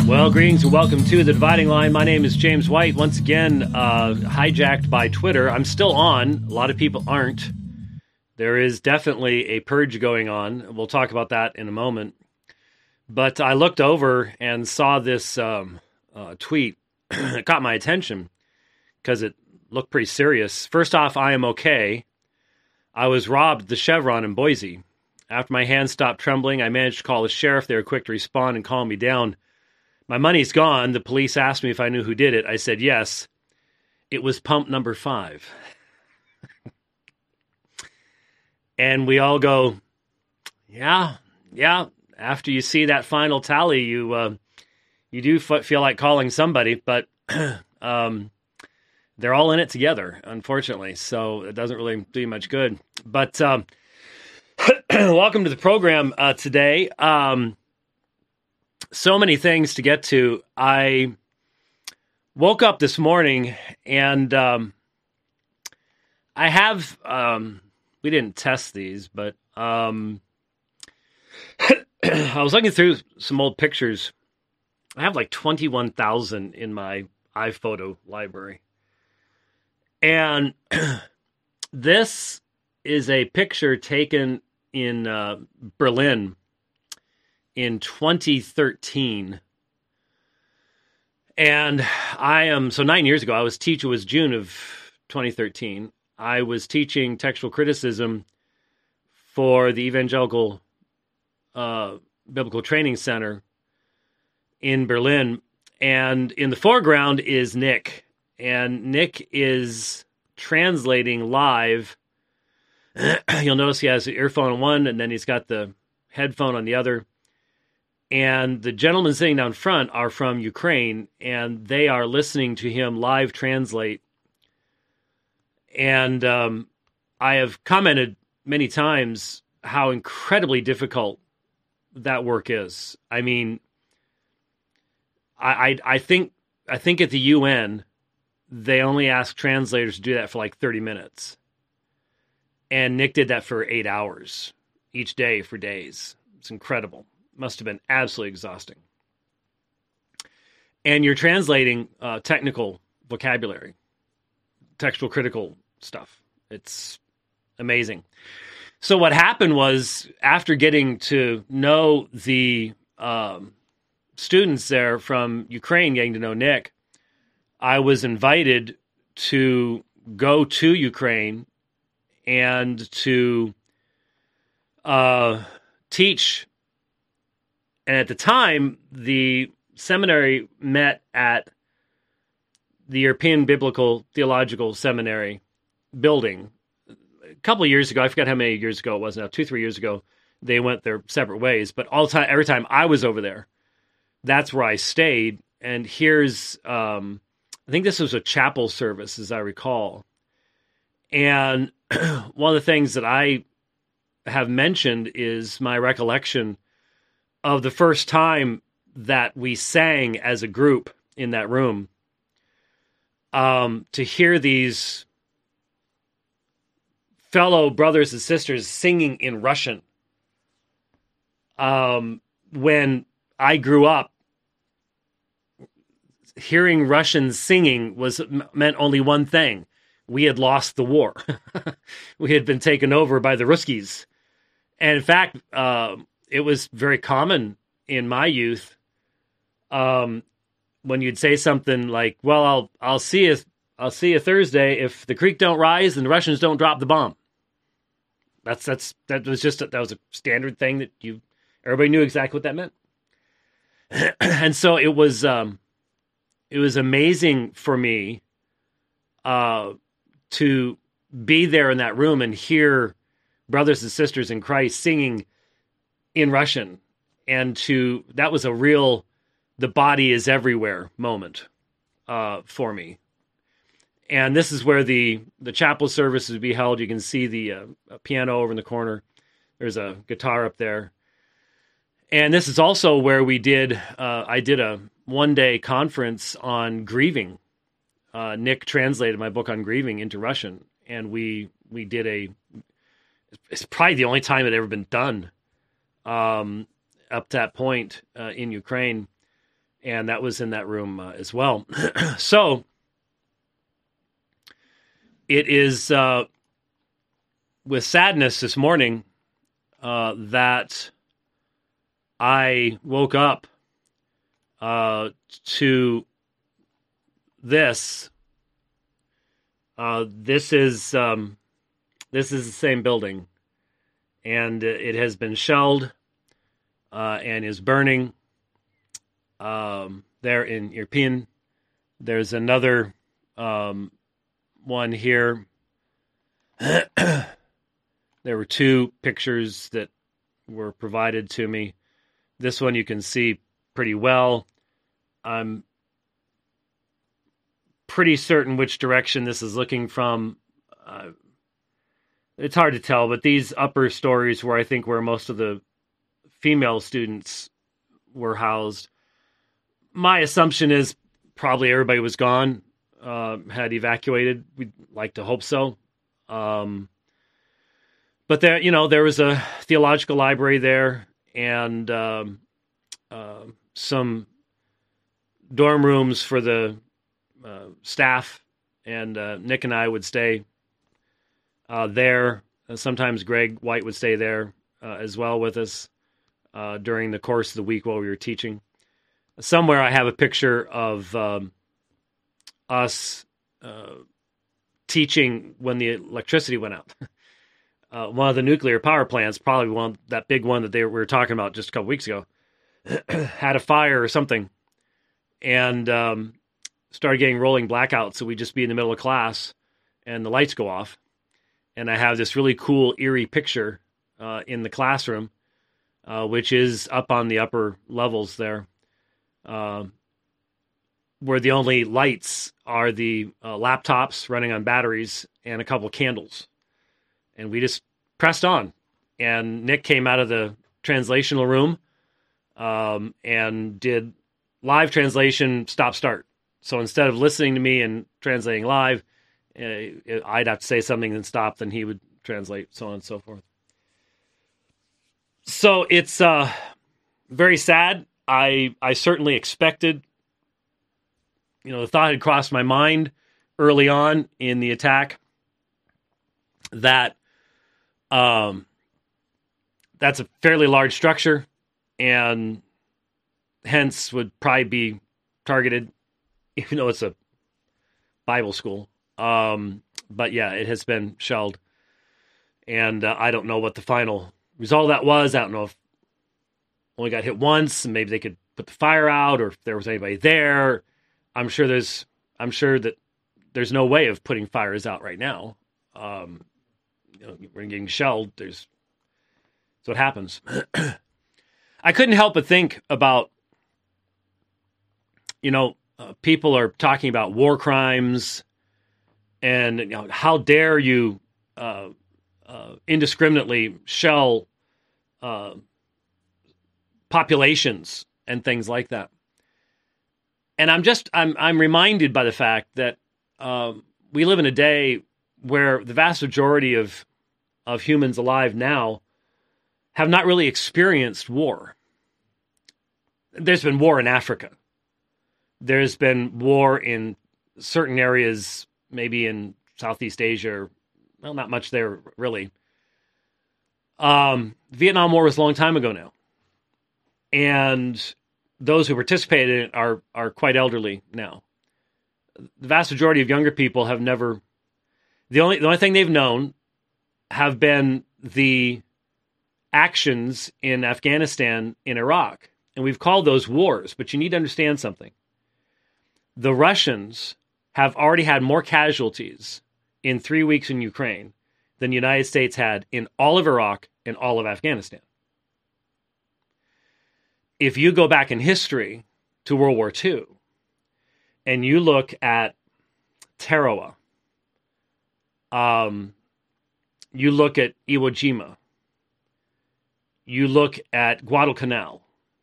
Well, greetings and welcome to The Dividing Line. My name is James White, once again hijacked by Twitter. I'm still on. A lot of people aren't. There is definitely a purge going on. We'll talk about that in a moment. But I looked over and saw this tweet. It caught my attention because it looked pretty serious. First off, I am okay. I was robbed at the Chevron in Boise. After my hands stopped trembling, I managed to call the sheriff. They were quick to respond and calm me down. My money's gone. The police asked me if I knew who did it. I said yes. It was pump number 5. And we all go, yeah. After you see that final tally, you do feel like calling somebody, but they're all in it together, unfortunately. So it doesn't really do you much good. But welcome to the program today. So many things to get to. I woke up this morning and I have, we didn't test these, but I was looking through some old pictures. I have like 21,000 in my iPhoto library. And this is a picture taken in Berlin in 2013. And so 9 years ago, it was June of 2013. I was teaching textual criticism for the Evangelical Biblical Training Center in Berlin. And in the foreground is Nick. And Nick is translating live. You'll notice he has the earphone on one, and then he's got the headphone on the other. And the gentlemen sitting down front are from Ukraine, and they are listening to him live translate. And I have commented many times how incredibly difficult that work is. I mean, I think at the UN, they only ask translators to do that for like 30 minutes. And Nick did that for 8 hours each day for days. It's incredible. Must have been absolutely exhausting. And you're translating technical vocabulary, textual critical stuff. It's amazing. So what happened was, after getting to know the students there from Ukraine, getting to know Nick, I was invited to go to Ukraine and to teach. And at the time, the seminary met at the European Biblical Theological Seminary building. A couple of years ago, I forgot how many years ago it was now, 2-3 years ago, they went their separate ways. But every time I was over there, that's where I stayed. And here's, I think this was a chapel service, as I recall. And one of the things that I have mentioned is my recollection of the first time that we sang as a group in that room. To hear these fellow brothers and sisters singing in Russian. When I grew up, hearing Russians singing meant only one thing. We had lost the war. We had been taken over by the Ruskies. And in fact, it was very common in my youth when you'd say something like, "Well, I'll see you Thursday if the creek don't rise and the Russians don't drop the bomb." That was a standard thing that everybody knew exactly what that meant. And so it was amazing for me to be there in that room and hear brothers and sisters in Christ singing in Russian. And that was a real, the body is everywhere moment for me. And this is where the chapel service would be held. You can see the piano over in the corner. There's a guitar up there. And this is also where I did a one-day conference on grieving. Nick translated my book on grieving into Russian, and we did it's probably the only time it had ever been done up to that point in Ukraine. and that was in that room as well. So it is with sadness this morning that I woke up to this. This is the same building, and it has been shelled and is burning there in Irpin. There's another one here. There were two pictures that were provided to me. This one you can see pretty well. I'm pretty certain which direction this is looking from. It's hard to tell, but these upper stories where I think where most of the female students were housed, my assumption is probably everybody was gone, had evacuated. We'd like to hope so. But there, there was a theological library there, and some dorm rooms for the staff, and Nick and I would stay there. Sometimes Greg White would stay there as well with us during the course of the week while we were teaching. Somewhere I have a picture of us teaching when the electricity went out. One of the nuclear power plants, probably that big one that we were talking about just a couple weeks ago, had a fire or something, and started getting rolling blackouts. So we'd just be in the middle of class, and the lights go off. And I have this really cool, eerie picture in the classroom, which is up on the upper levels there, where the only lights are the laptops running on batteries and a couple candles. And we just pressed on. And Nick came out of the translational room and did live translation stop-start. So instead of listening to me and translating live, I'd have to say something and stop, then he would translate, so on and so forth. So it's very sad. I certainly expected, the thought had crossed my mind early on in the attack that that's a fairly large structure and hence would probably be targeted, even though it's a Bible school. But yeah, it has been shelled, and I don't know what the final result of that was. I don't know if only got hit once, and maybe they could put the fire out, or if there was anybody there. I'm sure that there's no way of putting fires out right now. We're getting shelled. That's what happens. I couldn't help but think about, people are talking about war crimes. And how dare you indiscriminately shell populations and things like that? And I'm reminded by the fact that we live in a day where the vast majority of humans alive now have not really experienced war. There's been war in Africa. There's been war in certain areas, maybe in Southeast Asia, well, not much there, really. Vietnam War was a long time ago now. And those who participated in it are quite elderly now. The vast majority of younger people have never... The only thing they've known have been the actions in Afghanistan, in Iraq. And we've called those wars, but you need to understand something. The Russians have already had more casualties in 3 weeks in Ukraine than the United States had in all of Iraq and all of Afghanistan. If you go back in history to World War II and you look at Tarawa, you look at Iwo Jima, you look at Guadalcanal,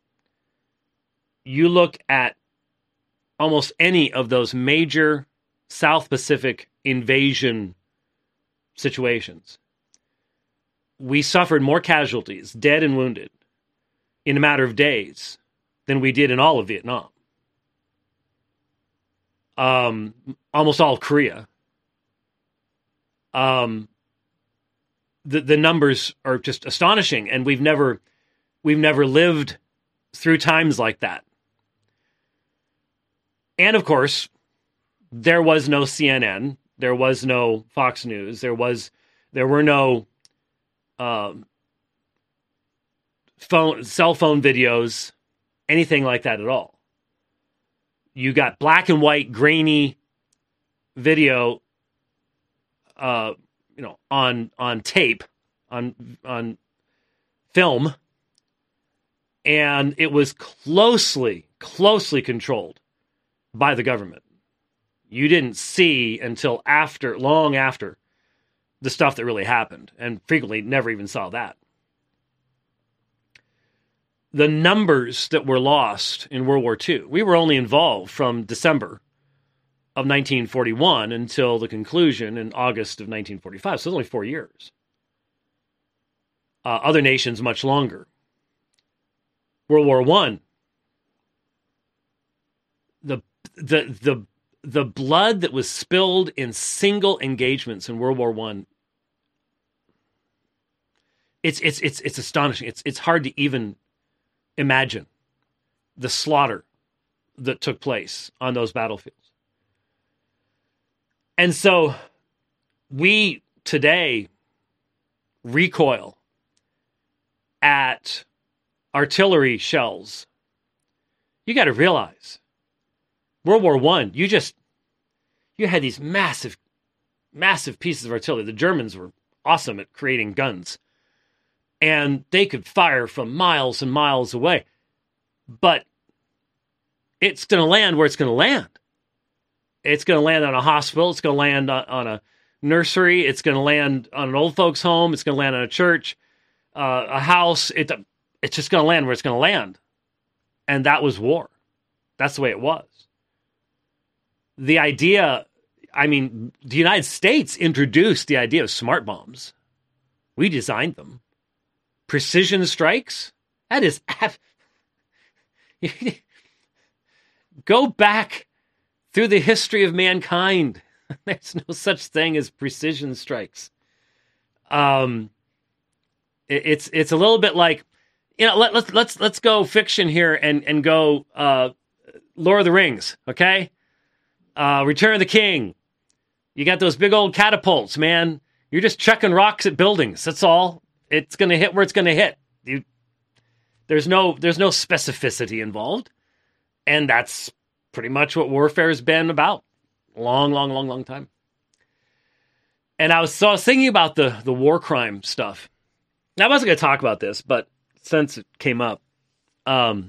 you look at almost any of those major South Pacific invasion situations, we suffered more casualties, dead and wounded, in a matter of days than we did in all of Vietnam. almost all of Korea. The numbers are just astonishing, and we've never lived through times like that. And of course, there was no CNN, there was no Fox News, there were no cell phone videos, anything like that at all. You got black and white, grainy video, on tape, on film, and it was closely controlled by the government. You didn't see until long after the stuff that really happened, and frequently never even saw that. The numbers that were lost in World War II, we were only involved from December of 1941 until the conclusion in August of 1945. So it was only 4 years. Other nations much longer. World War I, the blood that was spilled in single engagements in World War I, it's astonishing. It's hard to even imagine the slaughter that took place on those battlefields. And so we today recoil at artillery shells. You got to realize, World War I, you had these massive pieces of artillery. The Germans were awesome at creating guns, and they could fire from miles and miles away. But it's going to land where it's going to land. It's going to land on a hospital. It's going to land on a nursery. It's going to land on an old folks' home. It's going to land on a church, a house. It's just going to land where it's going to land. And that was war. That's the way it was. The idea, the United States introduced the idea of smart bombs. We designed them. Precision strikes? That is... Go back through the history of mankind. There's no such thing as precision strikes. It's a little bit like, let's go fiction here and go Lord of the Rings, okay? Return of the King. You got those big old catapults, man. You're just chucking rocks at buildings. That's all. It's going to hit where it's going to hit. There's no specificity involved, and that's pretty much what warfare has been about. Long time. And I was thinking about the war crime stuff. Now, I wasn't going to talk about this, but since it came up, in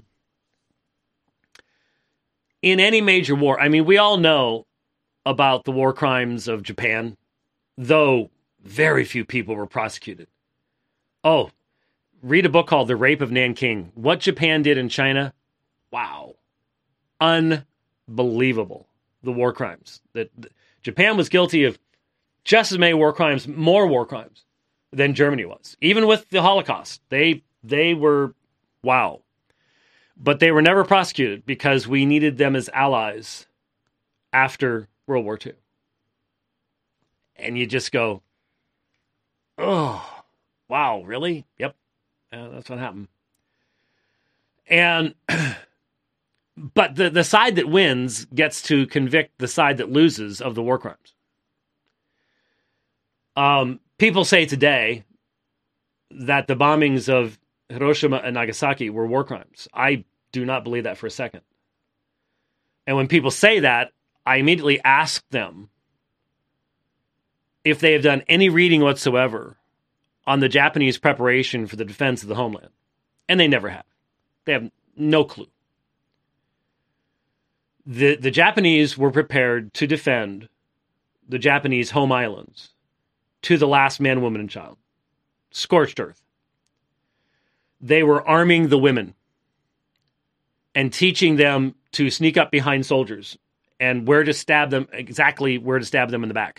any major war, we all know about the war crimes of Japan, though very few people were prosecuted. Oh, read a book called The Rape of Nanking. What Japan did in China, wow. Unbelievable. The war crimes. That Japan was guilty of just as many war crimes, more war crimes than Germany was. Even with the Holocaust, they were, wow. But they were never prosecuted because we needed them as allies after World War II. And you just go, oh, wow, really? Yep. That's what happened. And, but the side that wins gets to convict the side that loses of the war crimes. People say today that the bombings of Hiroshima and Nagasaki were war crimes. I do not believe that for a second. And when people say that, I immediately ask them if they have done any reading whatsoever on the Japanese preparation for the defense of the homeland. And they never have. They have no clue. The Japanese were prepared to defend the Japanese home islands to the last man, woman, and child. Scorched earth. They were arming the women and teaching them to sneak up behind soldiers and where to stab them, exactly where to stab them in the back.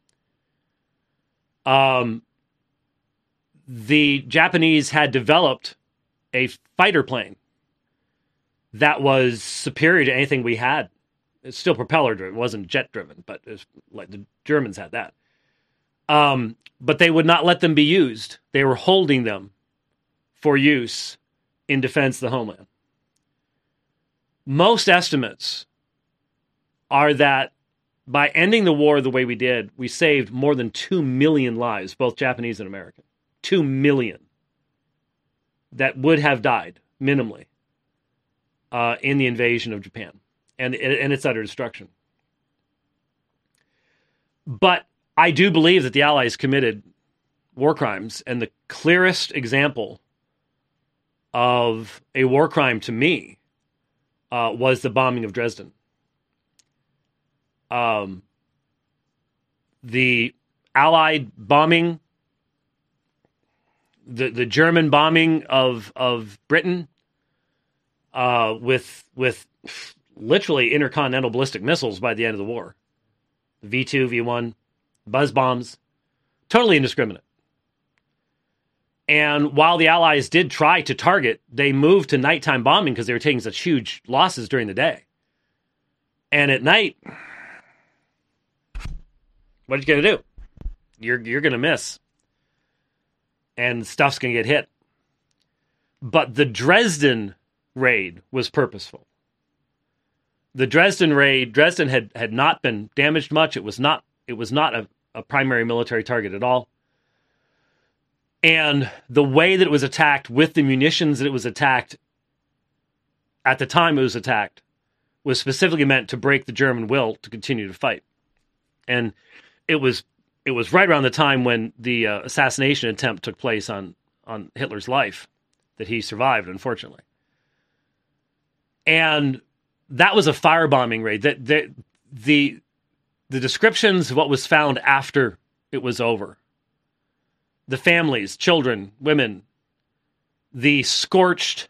The Japanese had developed a fighter plane that was superior to anything we had It's still propeller driven. It wasn't jet driven, but it's like the Germans had that. But they would not let them be used. They were holding them for use in defense of the homeland. Most estimates are that by ending the war the way we did, we saved more than 2 million lives, both Japanese and American. 2 million that would have died, minimally, in the invasion of Japan and its utter destruction. But I do believe that the Allies committed war crimes, and the clearest example of a war crime to me was the bombing of Dresden. The Allied bombing, the German bombing of Britain with literally intercontinental ballistic missiles by the end of the war. V2, V1, buzz bombs, totally indiscriminate. And while the Allies did try to target, they moved to nighttime bombing because they were taking such huge losses during the day. And at night, what are you going to do? You're going to miss. And stuff's going to get hit. But the Dresden raid was purposeful. The Dresden raid, Dresden had not been damaged much. It was not a primary military target at all. And the way that it was attacked, with the munitions that it was attacked, at the time it was attacked, was specifically meant to break the German will to continue to fight. And it was right around the time when the assassination attempt took place on Hitler's life that he survived, unfortunately. And that was a firebombing raid. The descriptions of what was found after it was over, the families, children, women, the scorched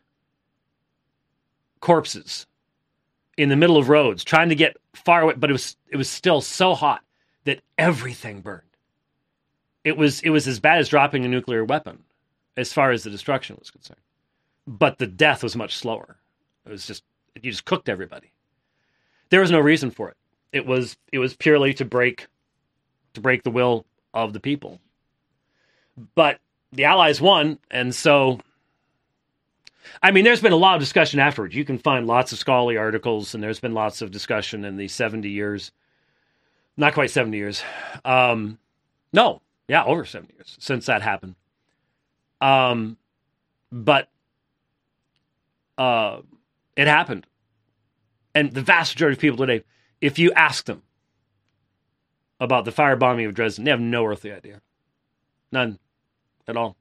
corpses in the middle of roads, trying to get far away, but it was still so hot that everything burned. It was as bad as dropping a nuclear weapon, as far as the destruction was concerned. But the death was much slower. It was just, you just cooked everybody. There was no reason for it. It was purely to break the will of the people. But the Allies won, and so, I mean, there's been a lot of discussion afterwards. You can find lots of scholarly articles, and there's been lots of discussion in the 70 years. Not quite 70 years. Over 70 years since that happened. But it happened. And the vast majority of people today, if you ask them about the firebombing of Dresden, they have no earthly idea. None at all.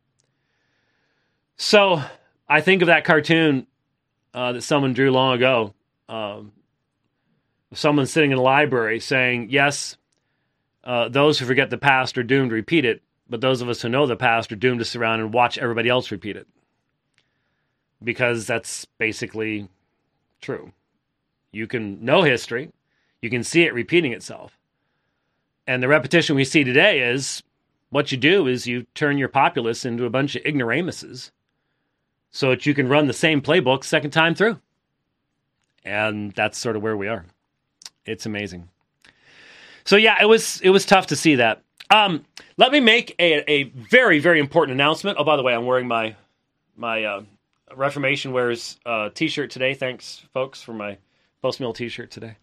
So I think of that cartoon that someone drew long ago. Someone sitting in a library saying, yes, those who forget the past are doomed to repeat it, but those of us who know the past are doomed to sit around and watch everybody else repeat it. Because that's basically true. You can know history. You can see it repeating itself. And the repetition we see today is, what you do is you turn your populace into a bunch of ignoramuses so that you can run the same playbook second time through. And that's sort of where we are. It's amazing. So yeah, it was tough to see that. Let me make a very, very important announcement. Oh, by the way, I'm wearing my Reformation Wears t-shirt today. Thanks, folks, for my post-meal t-shirt today.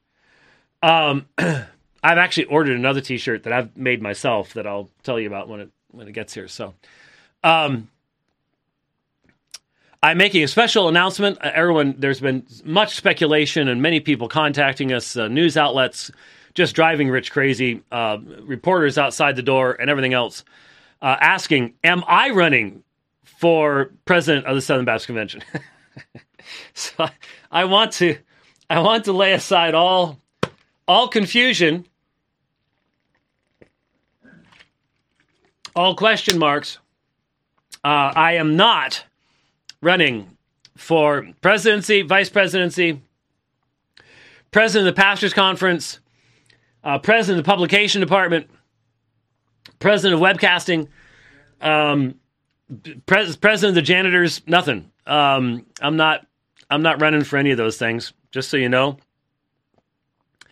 I've actually ordered another t-shirt that I've made myself that I'll tell you about when it gets here. So, I'm making a special announcement. Everyone, there's been much speculation and many people contacting us, news outlets, just driving Rich crazy, reporters outside the door and everything else, asking, am I running for president of the Southern Baptist Convention? So I want to lay aside all confusion, all question marks. I am not running for presidency, vice presidency, president of the Pastors Conference, president of the Publication Department, president of webcasting, president of the janitors, nothing. I'm not running for any of those things, just so you know.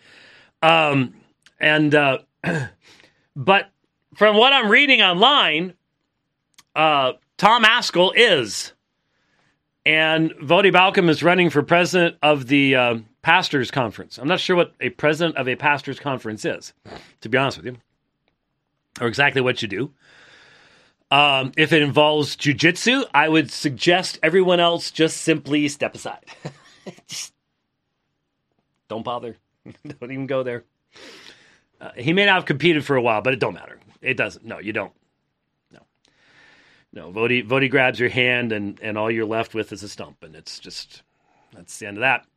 And but from what I'm reading online, Tom Ascol is. And Voddie Baucham is running for president of the Pastors Conference. I'm not sure what a president of a Pastors Conference is, to be honest with you, or exactly what you do. If it involves jiu-jitsu, I would suggest everyone else just simply step aside. Just don't bother. Don't even go there. He may not have competed for a while, but it don't matter. It doesn't. No, you don't. No, Voddie grabs your hand, and all you're left with is a stump, and it's just, that's the end of that.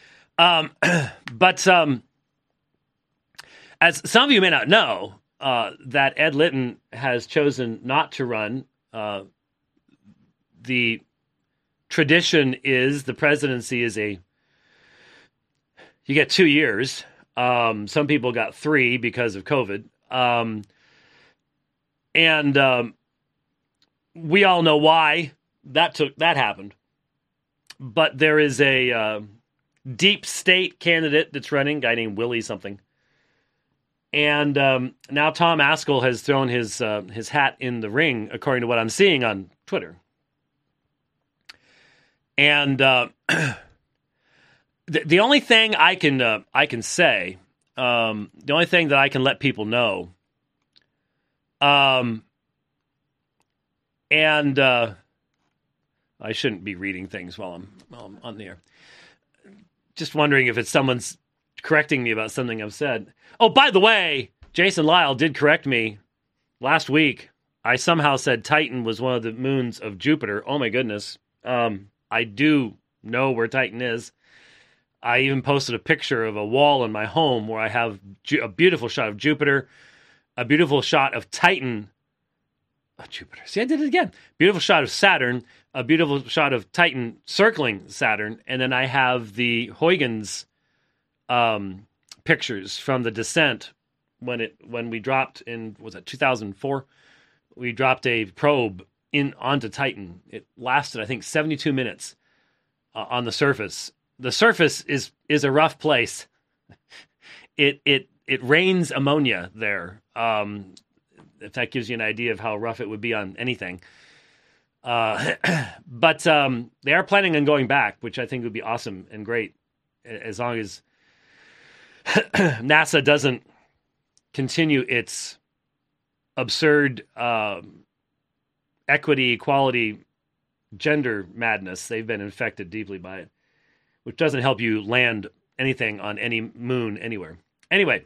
But as some of you may not know, that Ed Litton has chosen not to run. The tradition is the presidency is you get 2 years. Some people got 3 because of COVID. And we all know why that happened. But there is a deep state candidate that's running, a guy named Willie something. And now Tom Ascol has thrown his hat in the ring, according to what I'm seeing on Twitter. And the only thing I can say, the only thing that I can let people know, and I shouldn't be reading things while I'm on the air. Just wondering if it's someone's correcting me about something I've said. Oh, by the way, Jason Lyle did correct me last week. I somehow said Titan was one of the moons of Jupiter. Oh my goodness. I do know where Titan is. I even posted a picture of a wall in my home where I have a beautiful shot of Jupiter, a beautiful shot of Titan. Oh, Jupiter. See, I did it again. Beautiful shot of Saturn, a beautiful shot of Titan circling Saturn, and then I have the Huygens pictures from the descent when we dropped in, was it 2004? We dropped a probe onto Titan. It lasted, I think, 72 minutes on the surface. The surface is a rough place. It rains ammonia there. If that gives you an idea of how rough it would be on anything. But they are planning on going back, which I think would be awesome and great, as long as NASA doesn't continue its absurd equity, equality, gender madness. They've been infected deeply by it, which doesn't help you land anything on any moon anywhere. Anyway,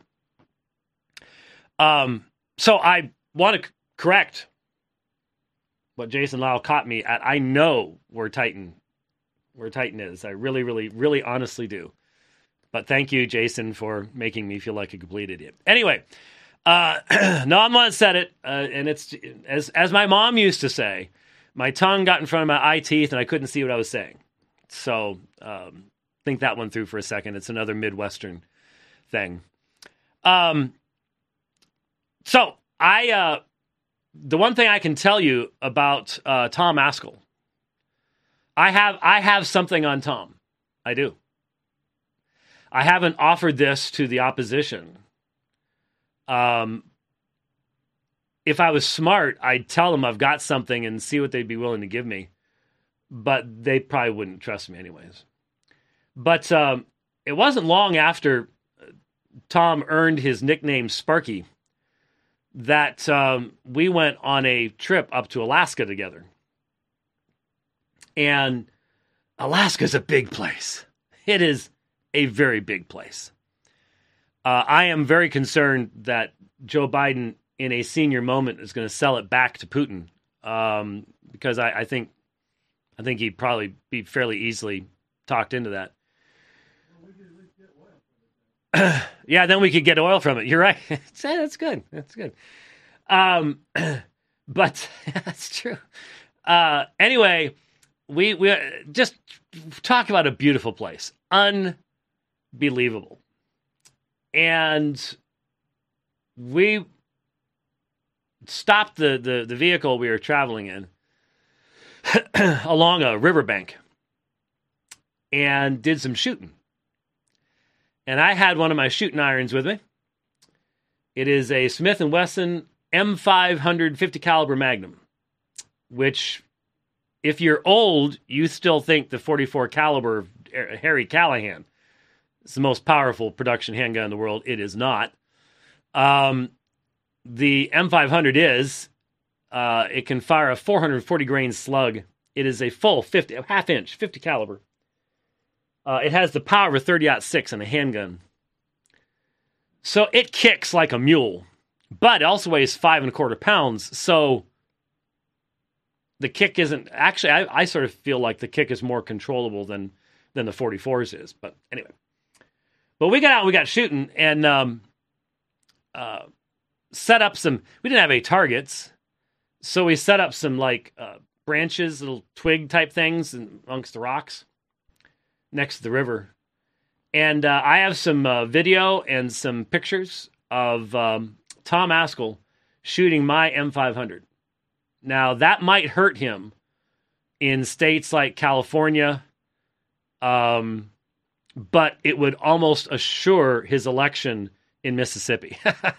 so I want to correct what Jason Lyle caught me at. I know where Titan is. I really, really, really honestly do. But thank you, Jason, for making me feel like a complete idiot. Anyway, no, I'm the one that said it, and it's as my mom used to say, my tongue got in front of my eye teeth, and I couldn't see what I was saying. So think that one through for a second. It's another Midwestern thing. So the one thing I can tell you about Tom Ascol, I have something on Tom. I do. I haven't offered this to the opposition. If I was smart, I'd tell them I've got something and see what they'd be willing to give me. But they probably wouldn't trust me anyways. But it wasn't long after Tom earned his nickname Sparky that we went on a trip up to Alaska together. And Alaska's a big place. It is a very big place. I am very concerned that Joe Biden, in a senior moment, is going to sell it back to Putin, because I think he'd probably be fairly easily talked into that. Yeah, then we could get oil from it. You're right. That's good. That's good. But that's true. Anyway, we just talk about a beautiful place. Unbelievable. And we stopped the vehicle we were traveling in along a riverbank and did some shooting. And I had one of my shooting irons with me. It is a Smith & Wesson M500 50 caliber Magnum, which, if you're old, you still think the 44 caliber Harry Callahan is the most powerful production handgun in the world. It is not. The M500 is. It can fire a 440 grain slug. It is a full 50, half inch, 50 caliber. It has the power of a 30-06 in a handgun. So it kicks like a mule, but it also weighs 5.25 pounds. So the kick isn't actually. I sort of feel like the kick is more controllable than the 44s is. But anyway, but we got out, we got shooting, and set up some. We didn't have any targets, so we set up some like branches, little twig type things, amongst the rocks next to the river. And I have some video and some pictures of Tom Askell shooting my M500. Now, that might hurt him in states like California, but it would almost assure his election in Mississippi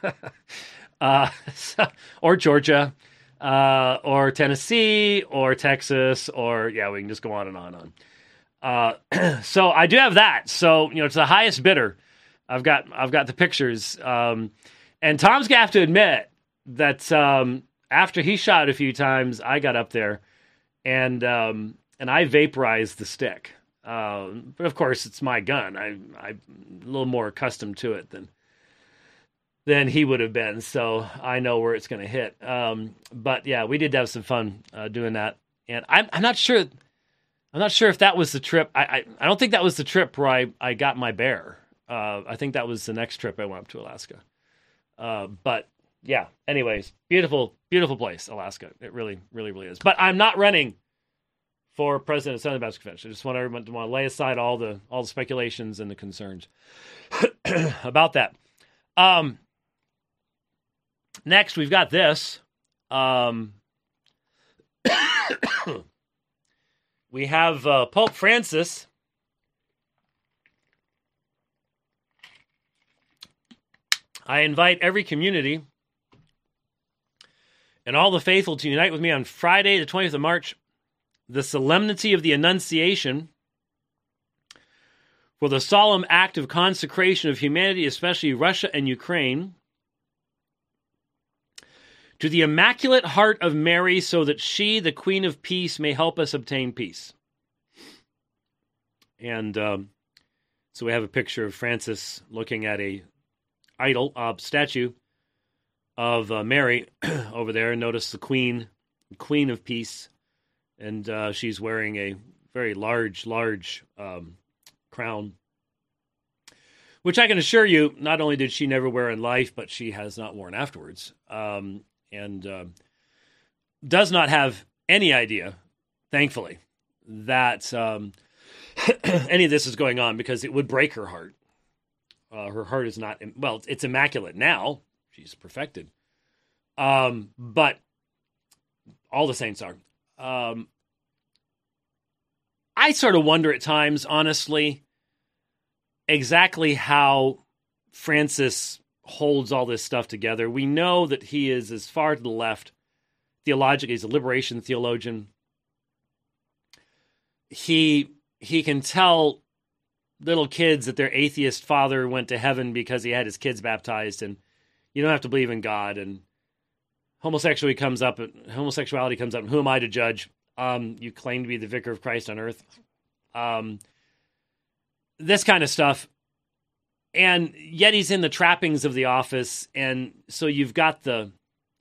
or Georgia or Tennessee or Texas, or, yeah, we can just go on and on and on. So I do have that. So, it's the highest bidder. I've got the pictures. And Tom's gonna have to admit that after he shot a few times, I got up there and I vaporized the stick. But of course, it's my gun. I'm a little more accustomed to it than he would have been. So I know where it's going to hit. But yeah, we did have some fun doing that. And I'm not sure. I'm not sure if that was the trip. I don't think that was the trip where I got my bear. I think that was the next trip I went up to Alaska. But yeah, anyways, beautiful, beautiful place, Alaska. It really, really, really is. But I'm not running for president of Southern Baptist Convention. I just want everyone to lay aside all the speculations and the concerns about that. Next, we've got this. We have Pope Francis I invite every community and all the faithful to unite with me on Friday, the 20th of March, the Solemnity of the Annunciation, for the solemn act of consecration of humanity, especially Russia and Ukraine, to the Immaculate Heart of Mary, so that she, the Queen of Peace, may help us obtain peace. And so we have a picture of Francis looking at a idol, statue of Mary over there. Notice the Queen of Peace, and she's wearing a very large crown, which I can assure you, not only did she never wear in life, but she has not worn afterwards. And does not have any idea, thankfully, that any of this is going on, because it would break her heart. Her heart is not, well, it's immaculate now. She's perfected. But all the saints are. I sort of wonder at times, honestly, exactly how Francis holds all this stuff together. We know that he is as far to the left theologically. He's a liberation theologian. He can tell little kids that their atheist father went to heaven because he had his kids baptized, and you don't have to believe in God. And homosexuality comes up. And who am I to judge? You claim to be the vicar of Christ on earth. This kind of stuff. And yet he's in the trappings of the office. And so you've got the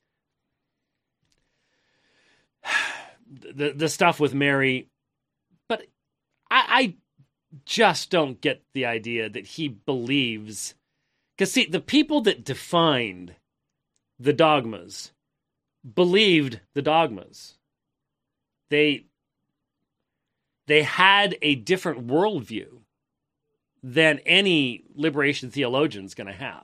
stuff with Mary. But I just don't get the idea that he believes. Because, see, the people that defined the dogmas believed the dogmas. They had a different worldview than any liberation theologian's going to have.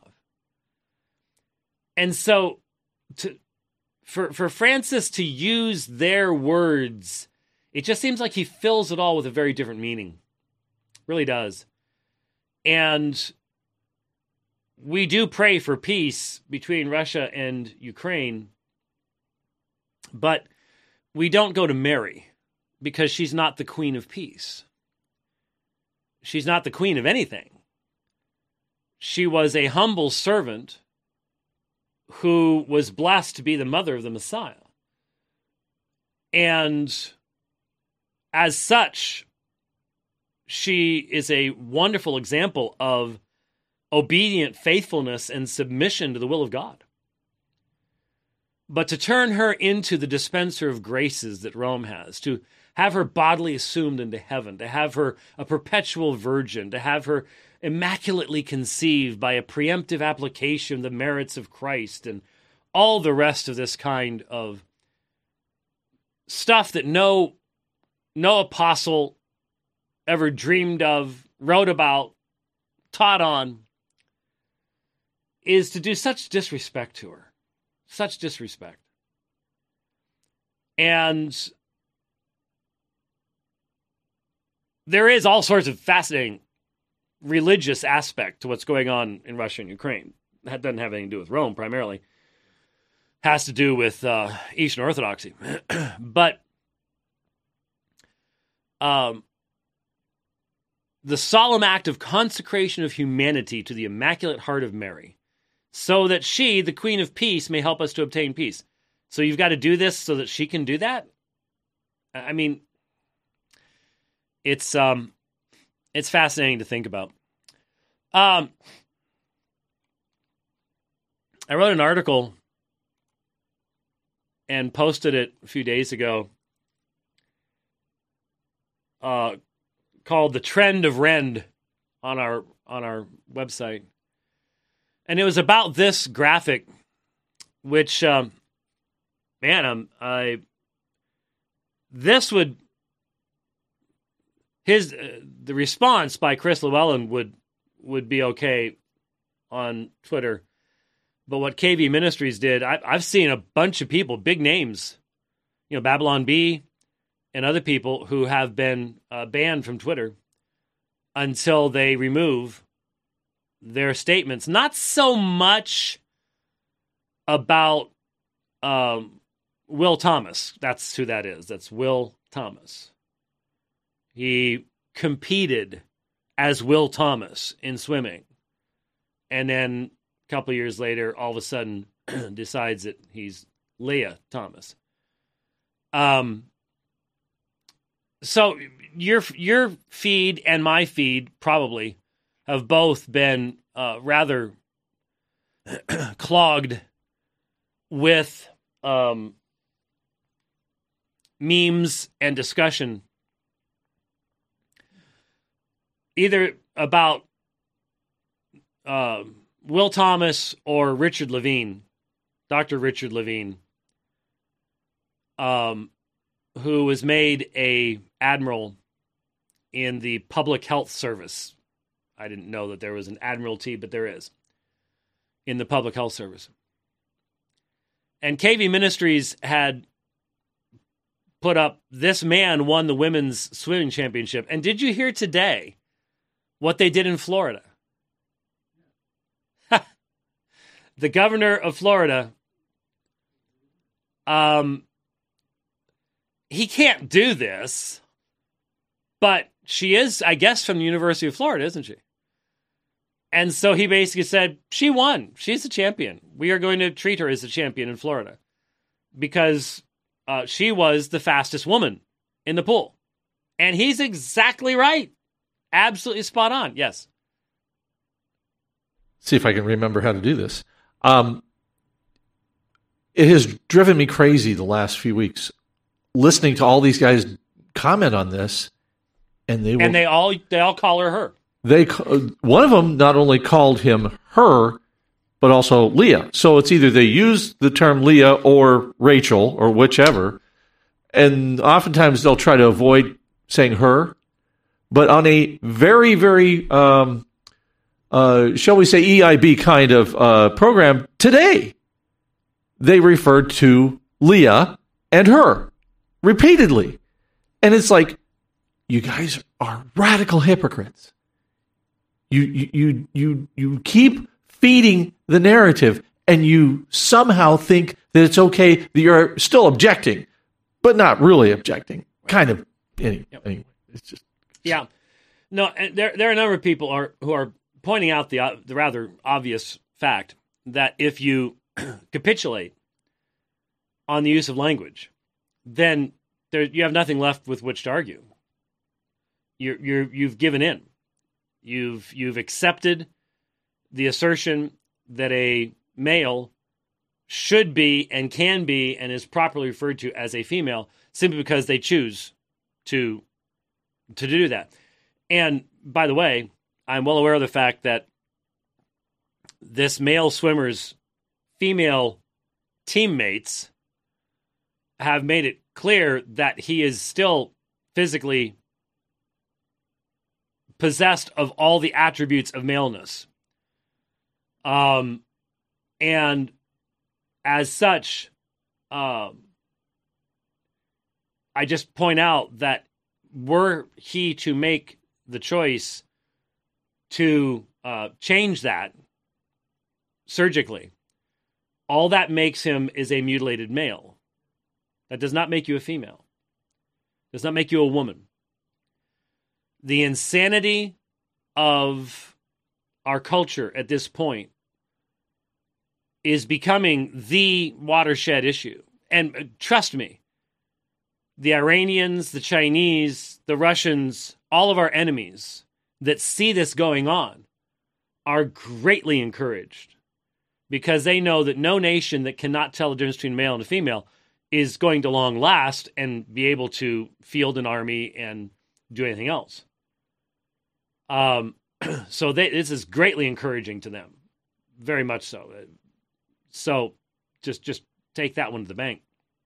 And so for Francis to use their words, it just seems like he fills it all with a very different meaning. Really does. And we do pray for peace between Russia and Ukraine, but we don't go to Mary because she's not the queen of peace. She's not the queen of anything. She was a humble servant who was blessed to be the mother of the Messiah. And as such, she is a wonderful example of obedient faithfulness and submission to the will of God. But to turn her into the dispenser of graces that Rome has, to have her bodily assumed into heaven, to have her a perpetual virgin, to have her immaculately conceived by a preemptive application of the merits of Christ, and all the rest of this kind of stuff that no apostle ever dreamed of, wrote about, taught on, is to do such disrespect to her. Such disrespect. And there is all sorts of fascinating religious aspect to what's going on in Russia and Ukraine. That doesn't have anything to do with Rome primarily. Has to do with Eastern Orthodoxy. But the solemn act of consecration of humanity to the Immaculate Heart of Mary, so that she, the Queen of Peace, may help us to obtain peace. So you've got to do this so that she can do that? I mean, it's fascinating to think about. I wrote an article and posted it a few days ago called "The Trend of Rend" on our website. And it was about this graphic, which, the response by Chris Llewellyn would be okay on Twitter. But what KV Ministries did, I've seen a bunch of people, big names, Babylon Bee and other people who have been banned from Twitter until they remove their statements. Not so much about Will Thomas. That's who that is. That's Will Thomas. He competed as Will Thomas in swimming. And then a couple of years later, all of a sudden decides that he's Leah Thomas. So your feed and my feed probably have both been rather clogged with memes and discussion, either about Will Thomas or Richard Levine, Dr. Richard Levine, who was made a admiral in the Public Health Service. I didn't know that there was an admiralty, but there is, in the Public Health Service. And KV Ministries had put up, this man won the women's swimming championship. And did you hear today what they did in Florida? The governor of Florida, he can't do this, but she is, I guess, from the University of Florida, isn't she? And so he basically said, she won. She's a champion. We are going to treat her as a champion in Florida because she was the fastest woman in the pool. And he's exactly right. Absolutely spot on. Yes. See if I can remember how to do this. It has driven me crazy the last few weeks listening to all these guys comment on this, and they all call her. One of them not only called him her, but also Leah. So it's either they use the term Leah or Rachel or whichever, and oftentimes they'll try to avoid saying her. But on a very, very, shall we say, EIB kind of program today, they referred to Leah and her repeatedly. And it's like, you guys are radical hypocrites. You keep feeding the narrative, and you somehow think that it's okay that you're still objecting, but not really objecting. Kind of. Anyway, it's just... Yeah. No, and there are a number of people who are pointing out the rather obvious fact that if you capitulate on the use of language, then you have nothing left with which to argue. You've given in. You've accepted the assertion that a male should be and can be and is properly referred to as a female simply because they choose to do that. And by the way, I'm well aware of the fact that this male swimmer's female teammates have made it clear that he is still physically possessed of all the attributes of maleness. And as such, I just point out that were he to make the choice to change that surgically, all that makes him is a mutilated male. That does not make you a female. Does not make you a woman. The insanity of our culture at this point is becoming the watershed issue. And trust me, the Iranians, the Chinese, the Russians, all of our enemies that see this going on are greatly encouraged because they know that no nation that cannot tell the difference between a male and a female is going to long last and be able to field an army and do anything else. So this is greatly encouraging to them, very much so. So just take that one to the bank.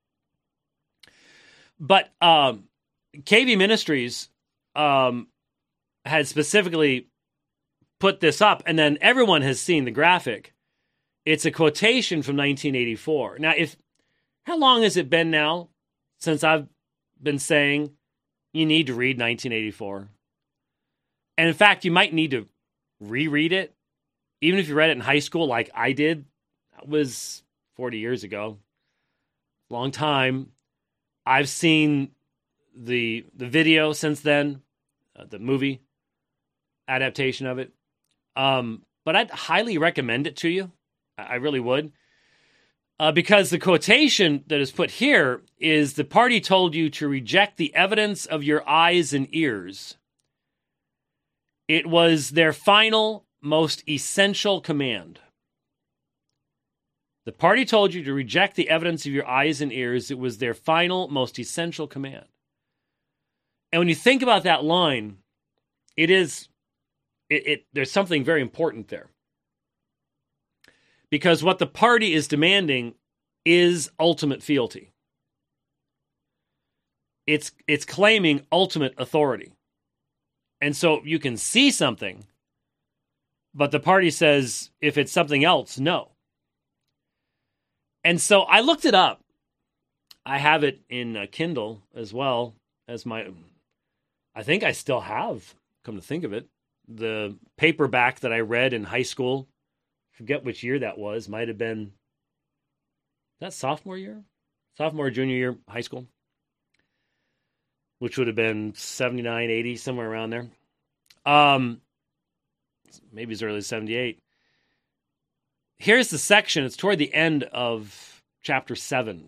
But KV Ministries had specifically put this up, and then everyone has seen the graphic. It's a quotation from 1984. Now, how long has it been now since I've been saying you need to read 1984? And in fact, you might need to reread it, even if you read it in high school like I did. That was 40 years ago. Long time. I've seen the video since then, the movie adaptation of it. But I'd highly recommend it to you. I really would. Because the quotation that is put here is the party told you to reject the evidence of your eyes and ears. It was their final, most essential command. The party told you to reject the evidence of your eyes and ears. It was their final, most essential command. And when you think about that line, there's something very important there. Because what the party is demanding is ultimate fealty. It's claiming ultimate authority. And so you can see something, but the party says, if it's something else, no. And so I looked it up. I have it in Kindle as well as I think I still have, come to think of it, the paperback that I read in high school. Forget which year that was. Might have been that sophomore year? Sophomore, junior year, high school. Which would have been 79, 80, somewhere around there. Maybe as early as 78. Here's the section. It's toward the end of chapter 7.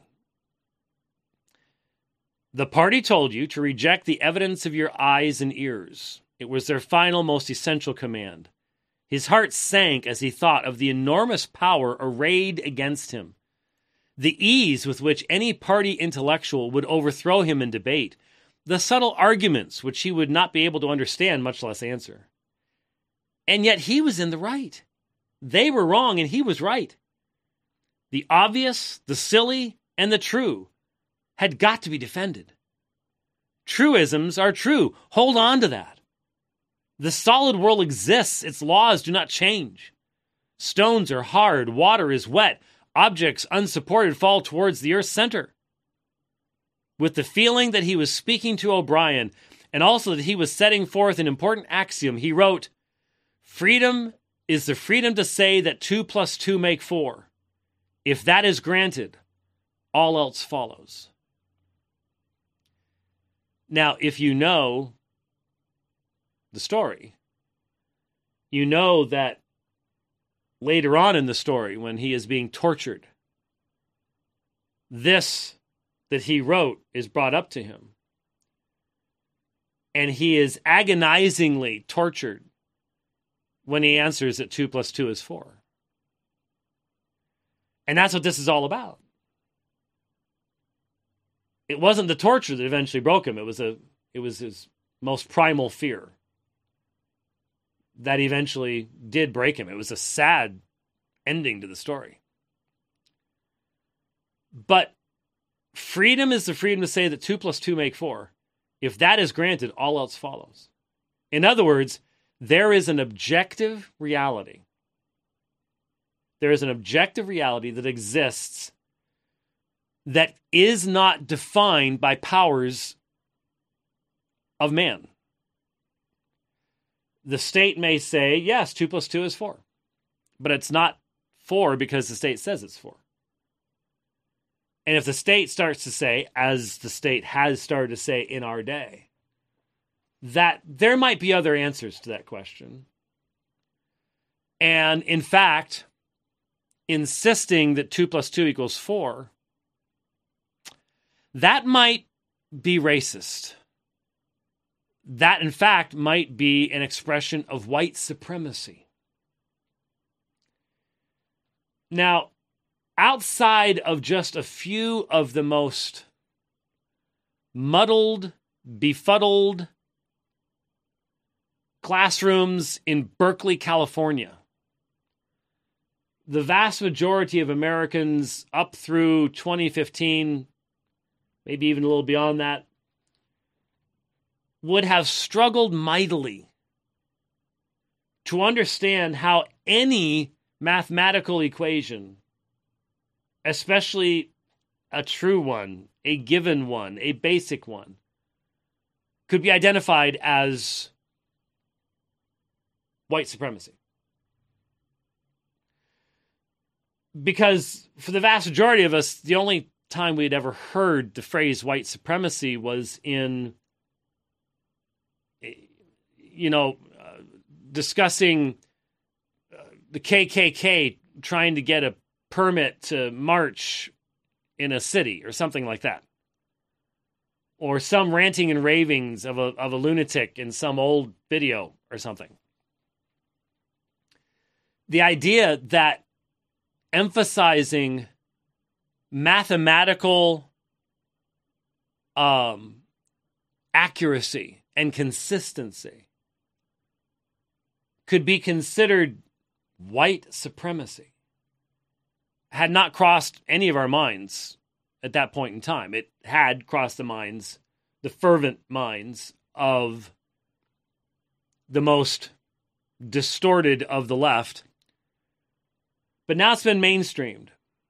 The party told you to reject the evidence of your eyes and ears. It was their final, most essential command. His heart sank as he thought of the enormous power arrayed against him, the ease with which any party intellectual would overthrow him in debate, the subtle arguments which he would not be able to understand, much less answer. And yet he was in the right. They were wrong and he was right. The obvious, the silly, and the true had got to be defended. Truisms are true. Hold on to that. The solid world exists. Its laws do not change. Stones are hard. Water is wet. Objects unsupported fall towards the earth's center. With the feeling that he was speaking to O'Brien, and also that he was setting forth an important axiom, he wrote, "Freedom is the freedom to say that 2 plus 2 make 4. If that is granted, all else follows. Now, if you know the story, you know that later on in the story, when he is being tortured, this that he wrote is brought up to him. And he is agonizingly tortured when he answers that 2 plus 2 is 4. And that's what this is all about. It wasn't the torture that eventually broke him. It was his most primal fear that eventually did break him. It was a sad ending to the story. But freedom is the freedom to say that 2 plus 2 make 4. If that is granted, all else follows. In other words, there is an objective reality. There is an objective reality that exists that is not defined by powers of man. The state may say, yes, 2 plus 2 is 4. But it's not 4 because the state says it's 4. And if the state starts to say, as the state has started to say in our day, that there might be other answers to that question. And in fact, insisting that 2 plus 2 equals 4, that might be racist. That, in fact, might be an expression of white supremacy. Now, outside of just a few of the most muddled, befuddled classrooms in Berkeley, California, the vast majority of Americans up through 2015, maybe even a little beyond that, would have struggled mightily to understand how any mathematical equation, especially a true one, a given one, a basic one, could be identified as white supremacy. Because for the vast majority of us, the only time we'd ever heard the phrase white supremacy was in, discussing the KKK trying to get a permit to march in a city or something like that. Or some ranting and ravings of a lunatic in some old video or something. The idea that emphasizing mathematical accuracy and consistency could be considered white supremacy had not crossed any of our minds at that point in time. It had crossed the fervent minds of the most distorted of the left. But now it's been mainstreamed.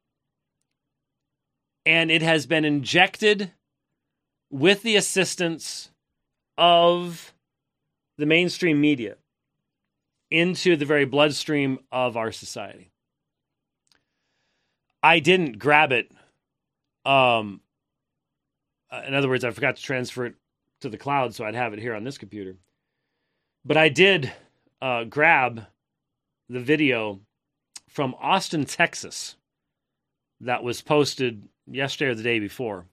And it has been injected with the assistance of the mainstream media into the very bloodstream of our society. I didn't grab it. In other words, I forgot to transfer it to the cloud so I'd have it here on this computer. But I did grab the video from Austin, Texas, that was posted yesterday or the day before.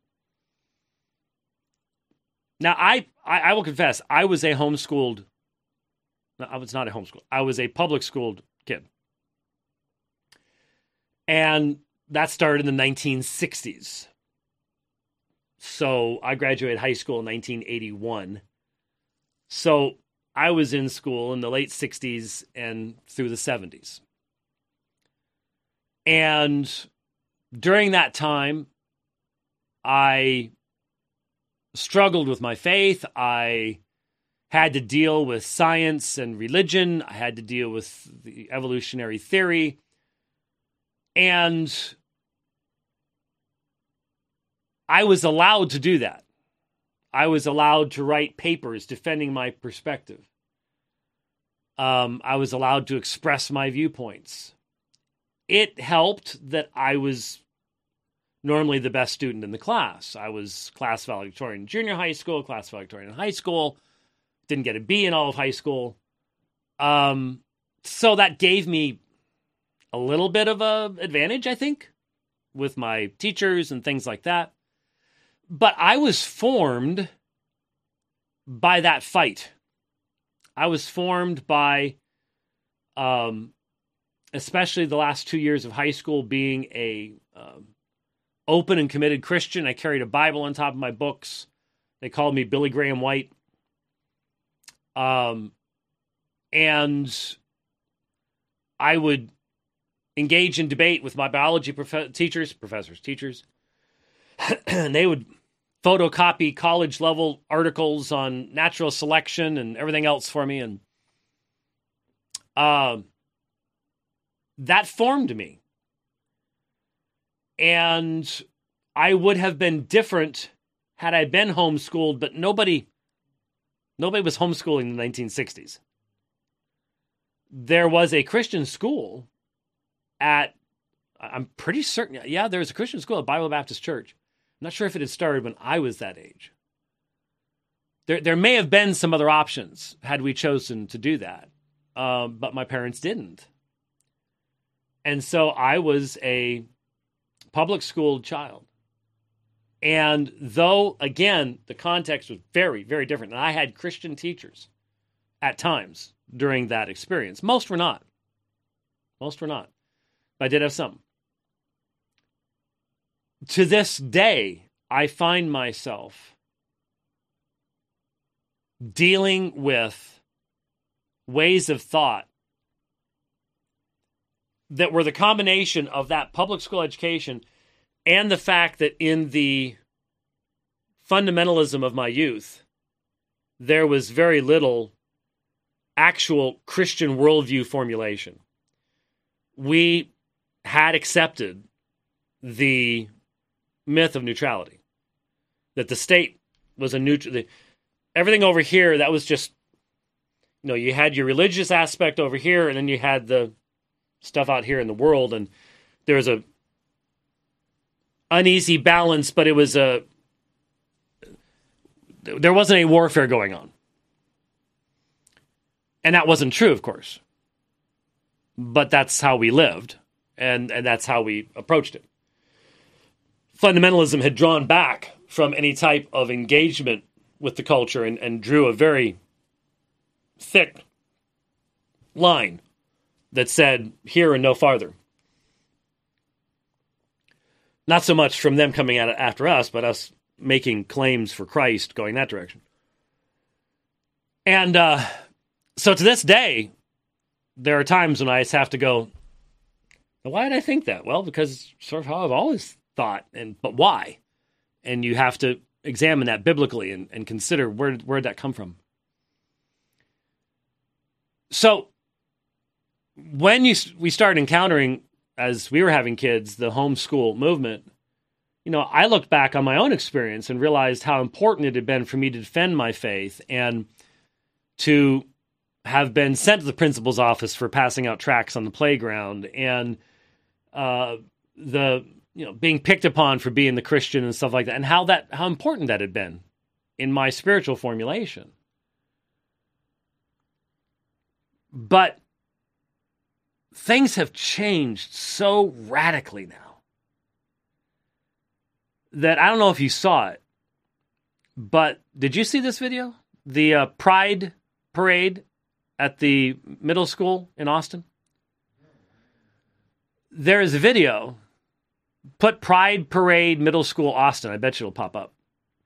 Now, I will confess, I was a homeschooled. No, I was not a homeschooled. I was a public schooled kid. And that started in the 1960s. So I graduated high school in 1981. So I was in school in the late 60s and through the 70s. And during that time, I struggled with my faith. I had to deal with science and religion. I had to deal with the evolutionary theory. And I was allowed to do that. I was allowed to write papers defending my perspective. I was allowed to express my viewpoints. It helped that I was normally the best student in the class. I was class valedictorian in junior high school, class valedictorian in high school, didn't get a B in all of high school. So that gave me a little bit of a advantage, I think, with my teachers and things like that. But I was formed by that fight. I was formed by, especially the last 2 years of high school, being a open and committed Christian. I carried a Bible on top of my books. They called me Billy Graham White. And I would engage in debate with my biology teachers, and they would photocopy college-level articles on natural selection and everything else for me. And that formed me. And I would have been different had I been homeschooled, but nobody was homeschooling in the 1960s. There was a Christian school I'm pretty certain, there was a Christian school at Bible Baptist Church. I'm not sure if it had started when I was that age. There may have been some other options had we chosen to do that, but my parents didn't. And so I was a public school child. And though, again, the context was very, very different, and I had Christian teachers at times during that experience. Most were not. But I did have some. To this day, I find myself dealing with ways of thought that were the combination of that public school education and the fact that in the fundamentalism of my youth, there was very little actual Christian worldview formulation. We had accepted the myth of neutrality, that the state was a neutral. Everything over here, that was just, you had your religious aspect over here, and then you had the stuff out here in the world, and there was a uneasy balance, but there wasn't a warfare going on. And that wasn't true, of course. But that's how we lived, and that's how we approached it. Fundamentalism had drawn back from any type of engagement with the culture and drew a very thick line that said, here and no farther. Not so much from them coming at it after us, but us making claims for Christ going that direction. And so to this day, there are times when I just have to go, why did I think that? Well, because it's sort of how I've always thought, but why? And you have to examine that biblically and consider where'd that come from. So when we started encountering, as we were having kids, the homeschool movement, I looked back on my own experience and realized how important it had been for me to defend my faith and to have been sent to the principal's office for passing out tracts on the playground, and being picked upon for being the Christian and stuff like that, and how important that had been in my spiritual formulation. But things have changed so radically now that I don't know if you saw it, but did you see this video? The Pride Parade at the middle school in Austin? There is a video. Put Pride Parade Middle School Austin. I bet you it'll pop up.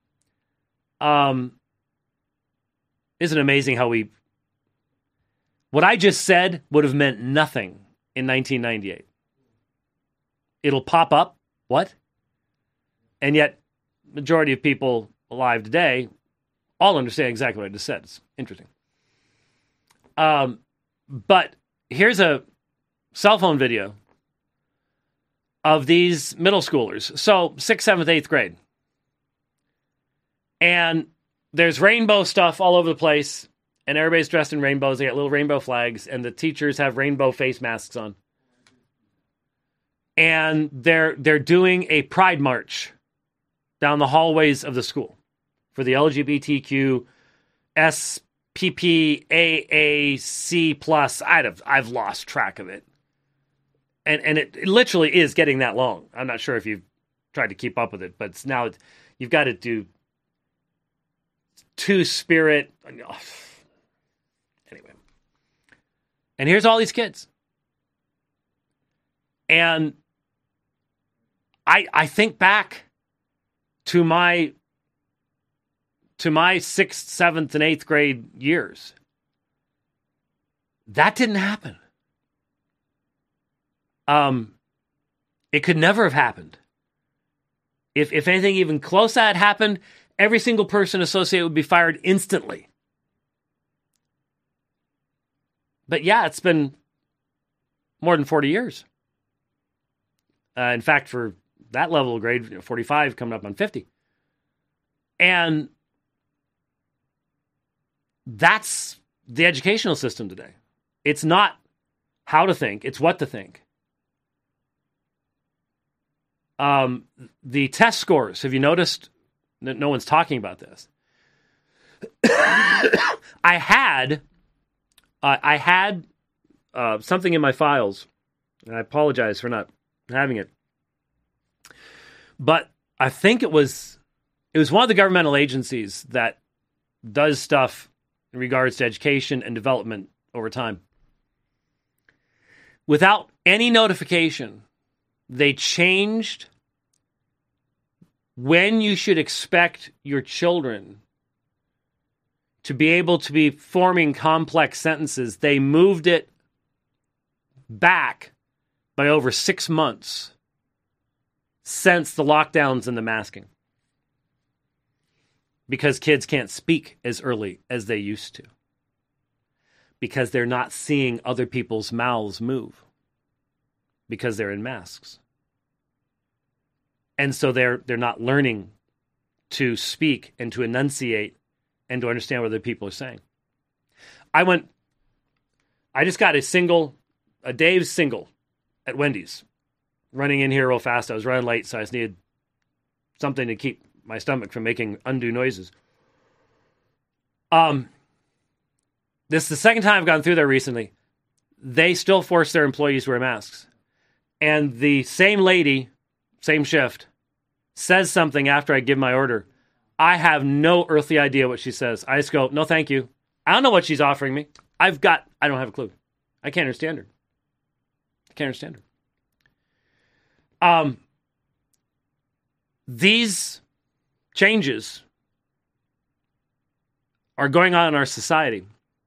Isn't it amazing how what I just said would have meant nothing in 1998. It'll pop up. What? And yet, majority of people alive today all understand exactly what I just said. It's interesting. But here's a cell phone video of these middle schoolers. So 6th, 7th, 8th grade. And there's rainbow stuff all over the place. and everybody's dressed in rainbows. They got little rainbow flags, and the teachers have rainbow face masks on. And they're doing a pride march down the hallways of the school for the LGBTQ SPPAAC plus. I've lost track of it. And it literally is getting that long. I'm not sure if you've tried to keep up with it, but it's now you've got to do Two-Spirit. Anyway. And here's all these kids. And I think back to my 6th, 7th, and 8th grade years. That didn't happen. It could never have happened. If anything even close to that happened, every single person associated would be fired instantly. But yeah, it's been more than 40 years. In fact, for that level of grade, 45 coming up on 50. And that's the educational system today. It's not how to think, it's what to think. The test scores, have you noticed? No one's talking about this. I had something in my files, and I apologize for not having it. But I think it was one of the governmental agencies that does stuff in regards to education and development over time. Without any notification, they changed when you should expect your children to be able to be forming complex sentences. They moved it back by over 6 months since the lockdowns and the masking. Because kids can't speak as early as they used to. Because they're not seeing other people's mouths move. Because they're in masks. And so they're not learning to speak and to enunciate and to understand what other people are saying. I just got a Dave's single at Wendy's. Running in here real fast. I was running late, so I just needed something to keep my stomach from making undue noises. This is the second time I've gone through there recently. They still force their employees to wear masks. And the same lady, same shift, says something after I give my order. I have no earthly idea what she says. I just go, no, thank you. I don't know what she's offering me. I don't have a clue. I can't understand her. These changes are going on in our society.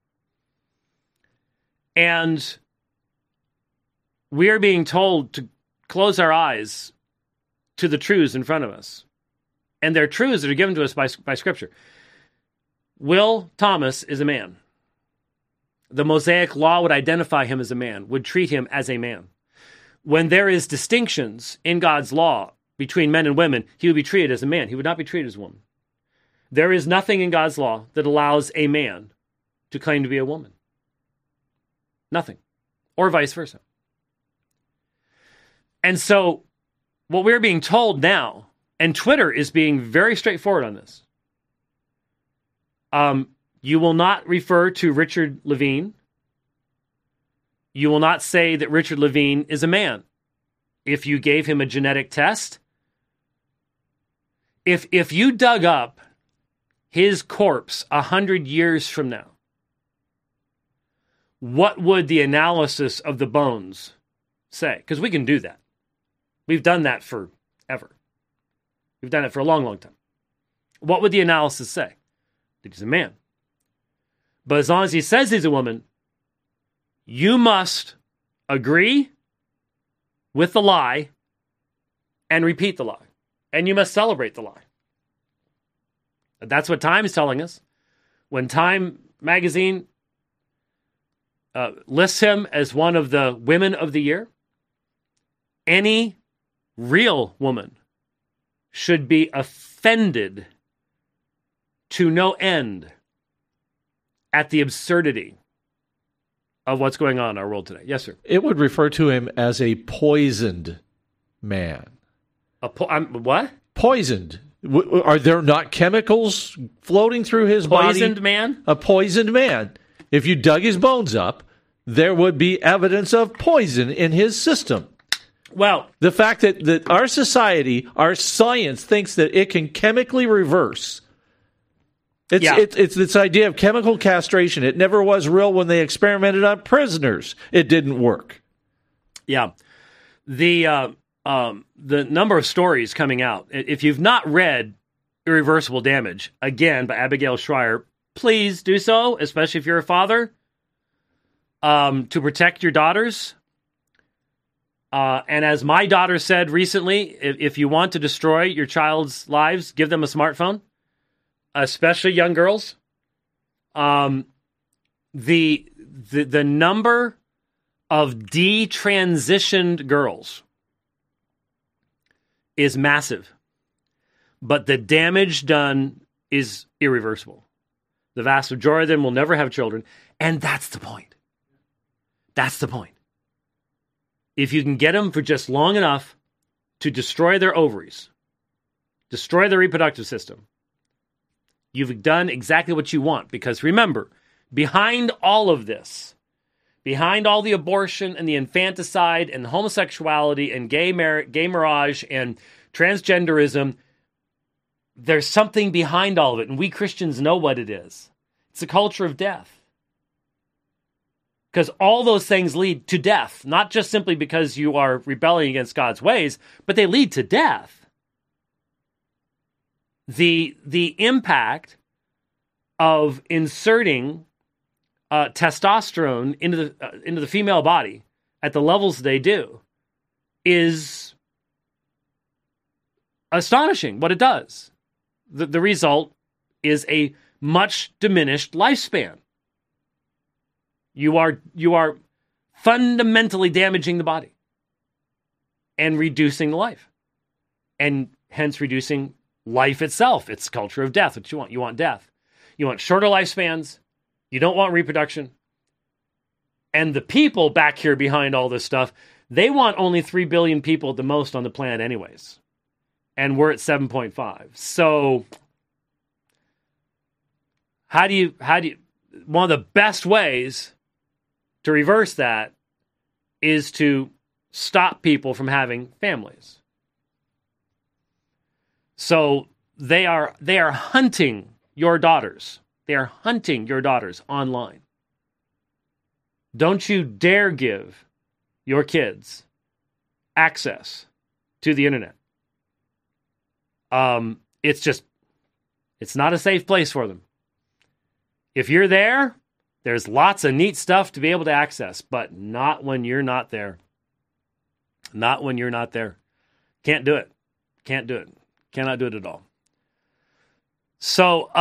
And we are being told to close our eyes to the truths in front of us. And they're truths that are given to us by Scripture. Will Thomas is a man. The Mosaic Law would identify him as a man, would treat him as a man. When there is distinctions in God's law between men and women, he would be treated as a man. He would not be treated as a woman. There is nothing in God's law that allows a man to claim to be a woman. Nothing. Or vice versa. And so, what we're being told now, and Twitter is being very straightforward on this, you will not refer to Richard Levine. You will not say that Richard Levine is a man. If you gave him a genetic test, if you dug up his corpse 100 years from now, what would the analysis of the bones say? Because we can do that. We've done that forever. We've done it for a long, long time. What would the analysis say? That he's a man. But as long as he says he's a woman, you must agree with the lie and repeat the lie. And you must celebrate the lie. That's what Time is telling us. When Time magazine lists him as one of the women of the year, any real woman should be offended to no end at the absurdity of what's going on in our world today. Yes, sir. It would refer to him as a poisoned man. What? Poisoned. Are there not chemicals floating through his body? Poisoned man? A poisoned man. If you dug his bones up, there would be evidence of poison in his system. Well, the fact that our society, our science thinks that it can chemically reverse. It's this idea of chemical castration. It never was real when they experimented on prisoners. It didn't work. Yeah. The number of stories coming out. If you've not read Irreversible Damage, again, by Abigail Shrier, please do so, especially if you're a father, to protect your daughters. And as my daughter said recently, if you want to destroy your child's lives, give them a smartphone, especially young girls. The number of detransitioned girls is massive, but the damage done is irreversible. The vast majority of them will never have children, and that's the point. That's the point. If you can get them for just long enough to destroy their ovaries, destroy their reproductive system, you've done exactly what you want. Because remember, behind all of this, behind all the abortion and the infanticide and homosexuality and gay marriage and transgenderism, there's something behind all of it. And we Christians know what it is. It's a culture of death. Because all those things lead to death, not just simply because you are rebelling against God's ways, but they lead to death. The impact of inserting testosterone into the female body at the levels they do is astonishing. What it does, the result is a much diminished lifespan. You are fundamentally damaging the body and reducing the life, and hence reducing life itself. It's culture of death. What you want? You want death. You want shorter lifespans. You don't want reproduction. And the people back here behind all this stuff, they want only 3 billion people at the most on the planet anyways. And we're at 7.5. So how do you, one of the best ways to reverse that is to stop people from having families. So they are hunting your daughters. They are hunting your daughters online. Don't you dare give your kids access to the internet. It's not a safe place for them. If you're there, there's lots of neat stuff to be able to access, but not when you're not there. Not when you're not there. Can't do it. Can't do it. Cannot do it at all. So,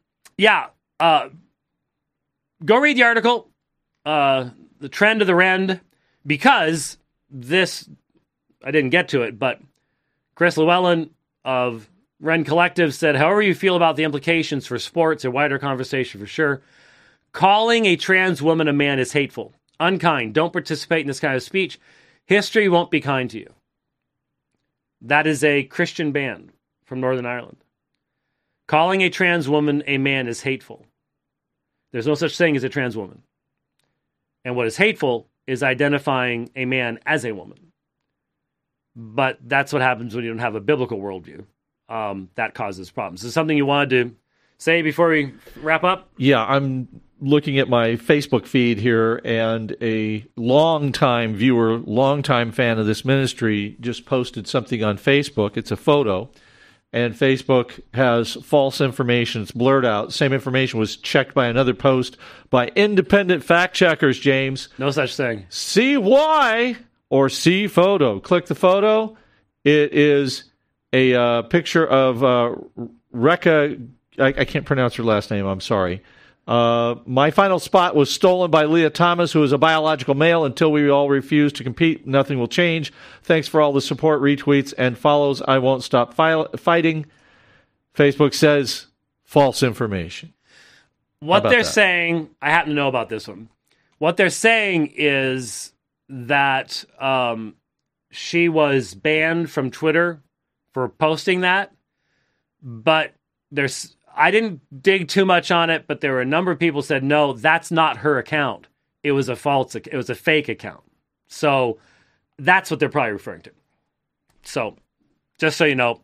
go read the article, The Trend of the Rend, because this, I didn't get to it, but Chris Llewellyn of Rend Collective said, however you feel about the implications for sports, a wider conversation for sure. Calling a trans woman a man is hateful, unkind. Don't participate in this kind of speech. History won't be kind to you. That is a Christian band from Northern Ireland. Calling a trans woman a man is hateful. There's no such thing as a trans woman. And what is hateful is identifying a man as a woman. But that's what happens when you don't have a biblical worldview. That causes problems. Is this something you wanted to say before we wrap up? Yeah, I'm looking at my Facebook feed here, and a longtime viewer, longtime fan of this ministry just posted something on Facebook. It's a photo, and Facebook has false information. It's blurred out. Same information was checked by another post by independent fact checkers, James. No such thing. See why or see photo. Click the photo. It is a picture of Rekha. I can't pronounce her last name. I'm sorry. My final spot was stolen by Leah Thomas, who is a biological male. Until we all refuse to compete, nothing will change. Thanks for all the support, retweets, and follows. I won't stop fighting. Facebook says false information. What they're saying, I happen to know about this one. What they're saying is that she was banned from Twitter for posting that, but I didn't dig too much on it, but there were a number of people who said, no, that's not her account. It was a fake account. So that's what they're probably referring to. So just so you know,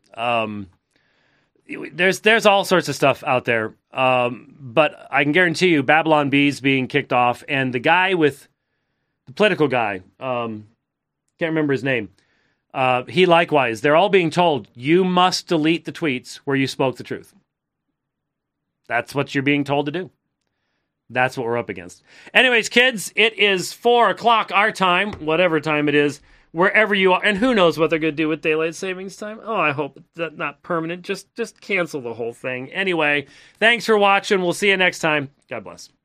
there's all sorts of stuff out there. But I can guarantee you Babylon Bee's being kicked off, and the guy with the political guy, can't remember his name. He likewise, they're all being told, you must delete the tweets where you spoke the truth. That's what you're being told to do. That's what we're up against. Anyways, kids, it is 4:00 our time, whatever time it is, wherever you are. And who knows what they're going to do with daylight savings time. Oh, I hope that's not permanent. Just cancel the whole thing. Anyway, thanks for watching. We'll see you next time. God bless.